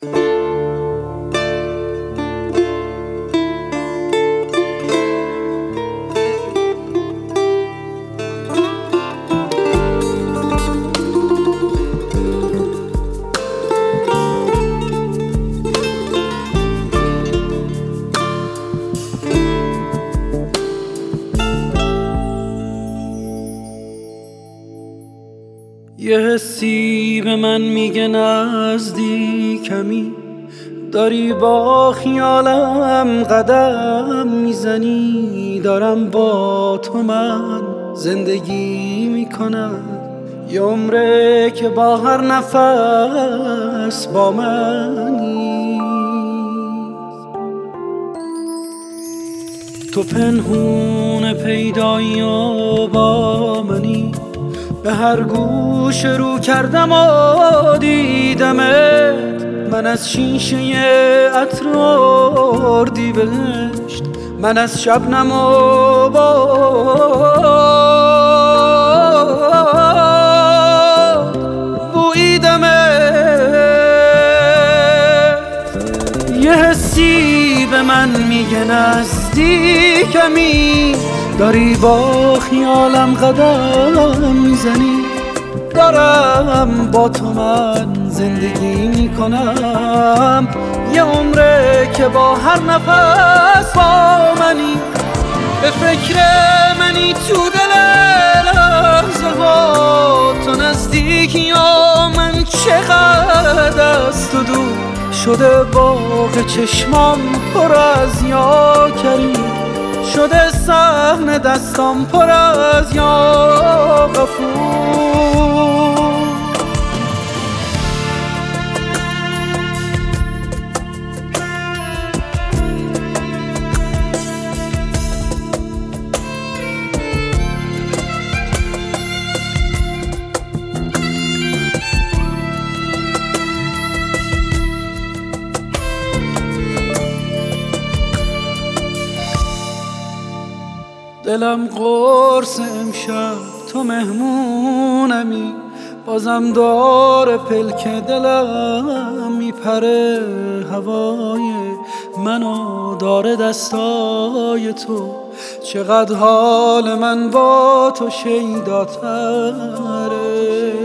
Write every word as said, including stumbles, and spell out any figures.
یه حسی به من میگه نزدیکمی، داری با خیالم قدم میزنی. دارم با تو من زندگی میکنم، یه عمره که با هر نفس با منی. تو پنهون پیدایی و با منی، به هر گوش رو کردم و دیدمت. من از شیشه عطر اردیبهشت، من از شبنم و باد بوییدمت. یه حسی به من میگه نزدیکمی، داری با خیالم قدم میزنی. دارم با تو من زندگی میکنم، یه عمره که با هر نفس با منی. به فکر منی تو دل لحظه ها، تو نزدیکی یا من چقدر از تو دور شده. باغ چشمام پر از یا کریم، شده صحن دستام پر از یا غفور. دلم قرص امشب تو مهمونمی، بازم داره پلک دلم میپره. هوای منو داره دستای تو، چقدر حال من با تو شیداتره.